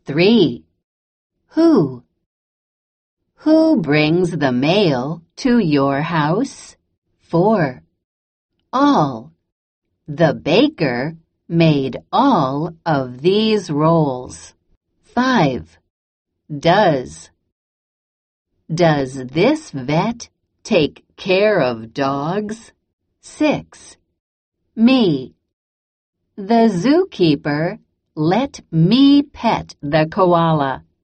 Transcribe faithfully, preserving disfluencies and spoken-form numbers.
Three. Who? Who brings the mail to your house? Four. All. The baker made all of these rolls. Five. Does. Does this vet take care of dogs? Six. Me. The zookeeper let me pet the koala.